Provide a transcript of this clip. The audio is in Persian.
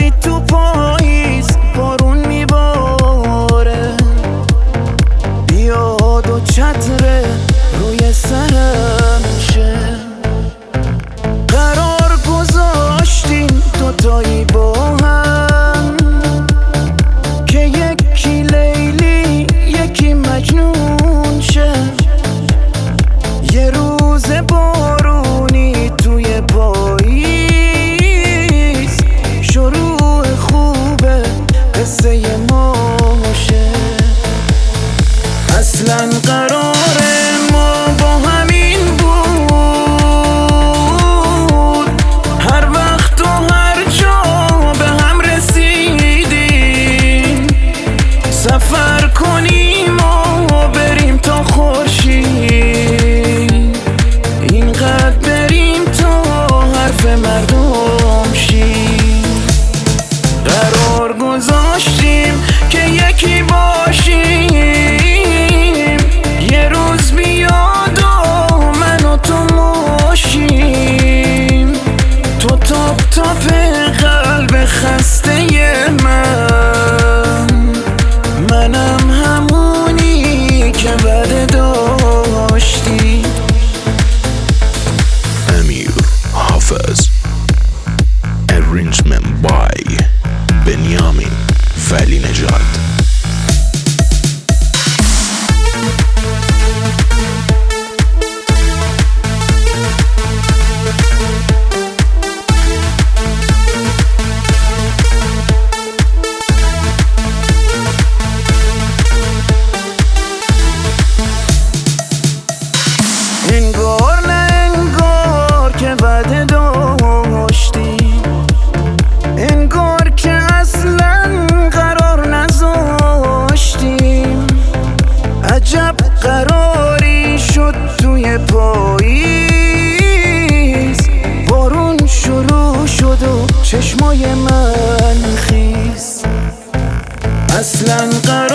وقتی تو پاییز بارون میباره، بیاد و چتر روی سرم شه. قرار گذاشتیم دوتایی با هم که یکی لیلی یکی مجنون شه. یه روز بارونی توی پاییز شروع خوبه قصه ما شه. اصلا قرار ما با همین بود، هر وقت و هر جا به هم رسیدیم. سفر کنیم و بریم تا خورشید، اینقدر بریم تا حرف مردم شیم. قرار گذاشتیم که یکی باشیم، یه روز بیاد و من و تو ماشیم. تو تاپ تاپ قلب خسته منم همونی که وعده داشتی. امیر حافظ. Arrangement by بنیامین ولی نژاد. انگار نه انگار که وعده داشتیم، انگار که اصلا قرار نذاشتیم. عجب قراری شد توی پاییز، بارون شروع شد و چشمای من خیس. اصلا قرار